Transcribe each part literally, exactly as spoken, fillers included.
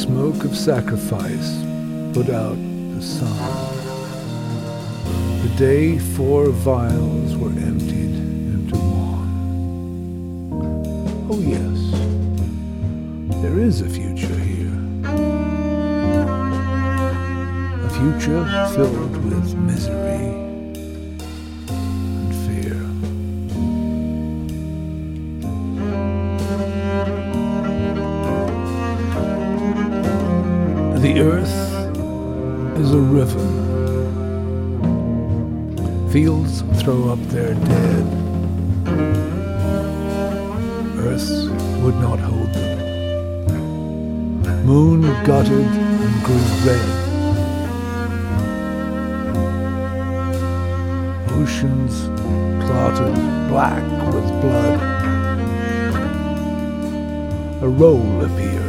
smoke of sacrifice put out the sun. The day four vials were emptied into one. Oh yes, there is a future here. A future filled with misery and fear. The earth is a river. Fields throw up their dead. Earth would not hold them. Moon gutted and grew red. Oceans clotted black with blood. A roll appeared.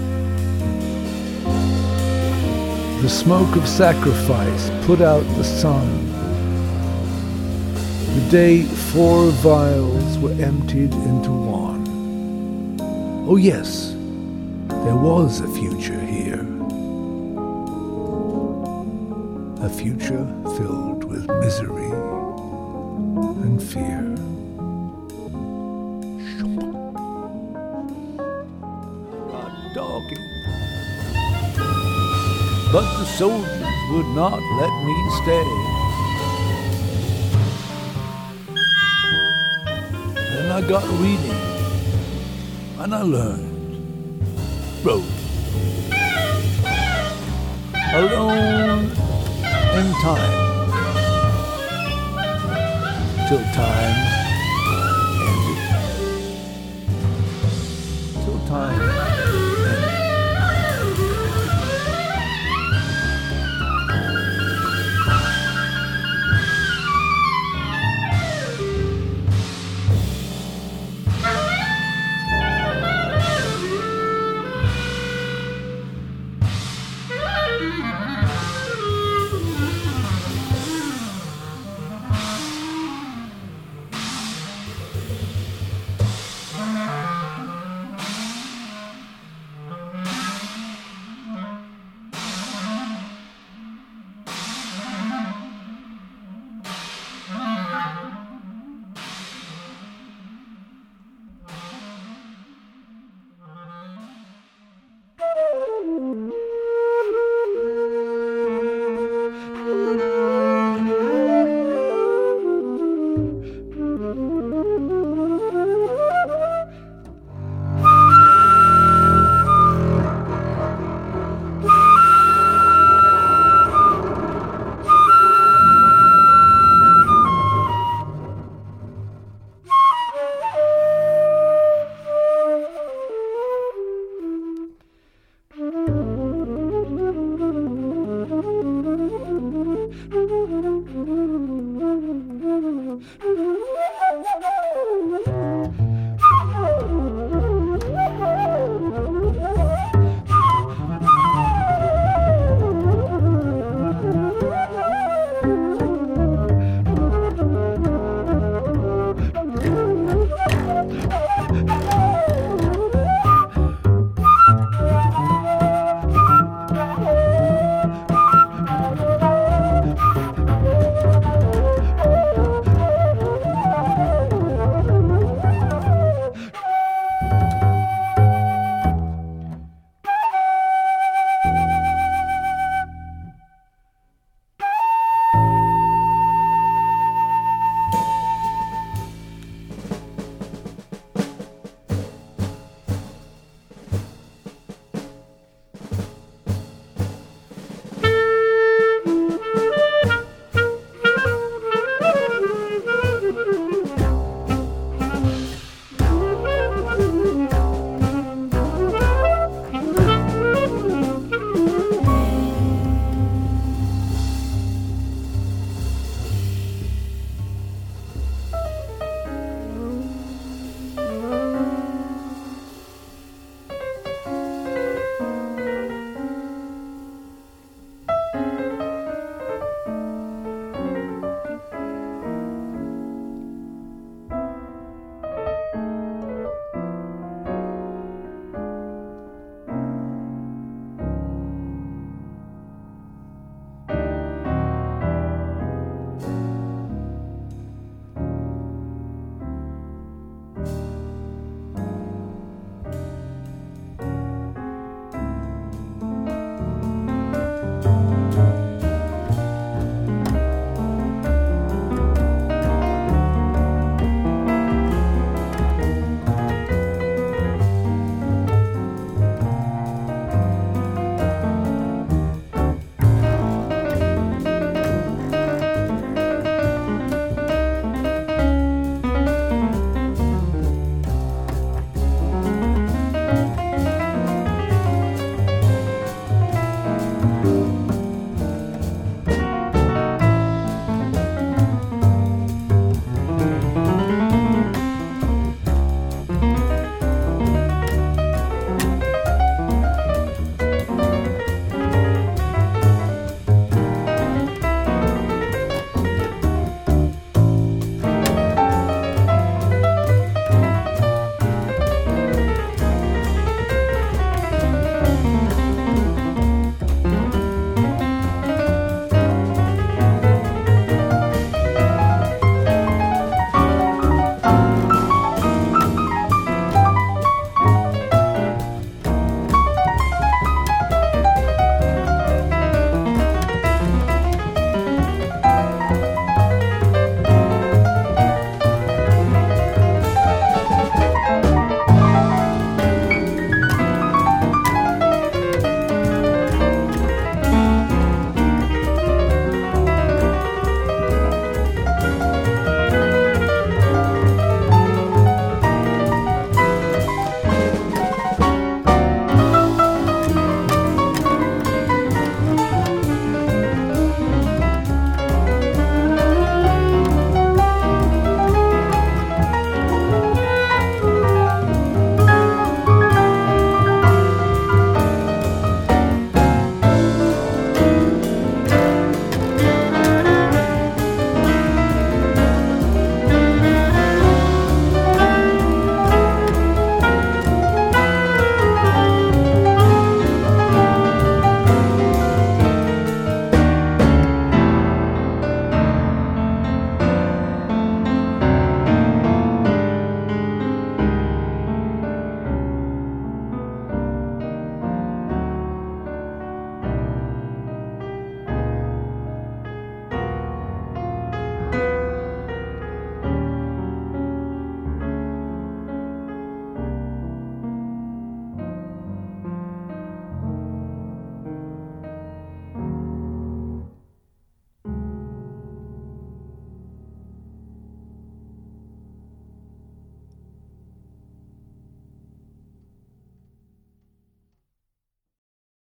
The smoke of sacrifice put out the sun. The day four vials were emptied into one. Oh yes, there was a future here. A future filled with misery and fear. Not talking. But the soldiers would not let me stay. Then I got reading, and I learned, wrote, alone in time, till time